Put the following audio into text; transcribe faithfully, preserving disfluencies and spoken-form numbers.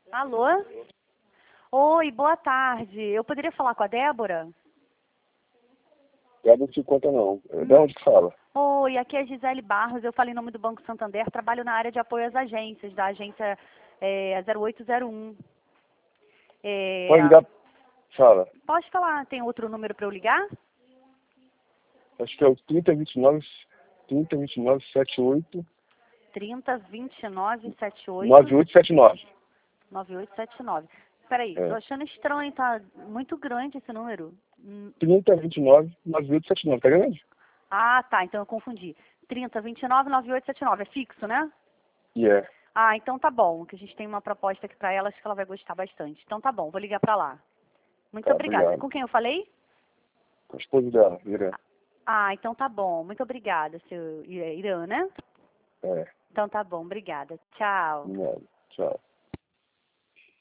Alô? Oi, boa tarde. Eu poderia falar com a Débora? Ela não se conta não. De onde que fala? Oi, aqui é a Gisele Barros. Eu falei em nome do Banco Santander. Trabalho na área de apoio às agências, da agência é, zero oito zero um. É, Pode ligar. Fala. pode falar, tem outro número para eu ligar? Acho que é o trinta vinte e nove, trinta vinte e nove, setenta e oito, trinta, vinte e nove, setenta e oito, nove oito sete nove. nove oito sete nove. Peraí, tô É. achando estranho, tá muito grande esse número. Hum, trinta vinte e nove, nove oito sete nove. Tá grande? Ah, tá, então eu confundi. trinta, vinte e nove, nove oito sete nove. É fixo, né? E é. Ah, então tá bom, que a gente tem uma proposta aqui pra ela, acho que ela vai gostar bastante. Então tá bom, vou ligar pra lá. Muito Tá, obrigada. obrigado. Com quem eu falei? Com a esposa dela, Irã. Ah, então tá bom. Muito obrigada, seu Irã, né? É. Então tá bom, obrigada. Tchau. Nada. Tchau.